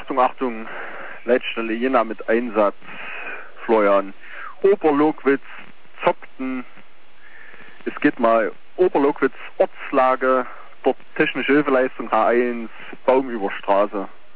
Achtung, Leitstelle Jena mit Einsatz, Florian. Oberlogwitz, Zopten, es geht mal Oberlogwitz, Ortslage, dort technische Hilfeleistung H1, Baumüberstraße.